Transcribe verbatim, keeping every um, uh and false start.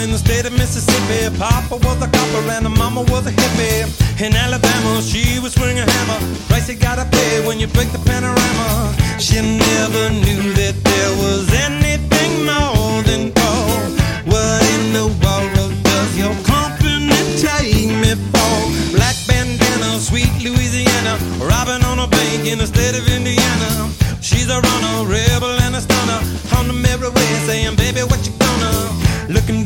in the state of Mississippi. Papa was a copper and the mama was a hippie. In Alabama, she was swinging a hammer. Price you gotta pay when you break the panorama. She never knew that there was anything more than gold. What in the world does your company take me for? Black bandana, sweet Louisiana, robbing on a bank in the state of Indiana. She's a runner, rebel and a stunner, on the merry way saying, baby, what you gonna? Looking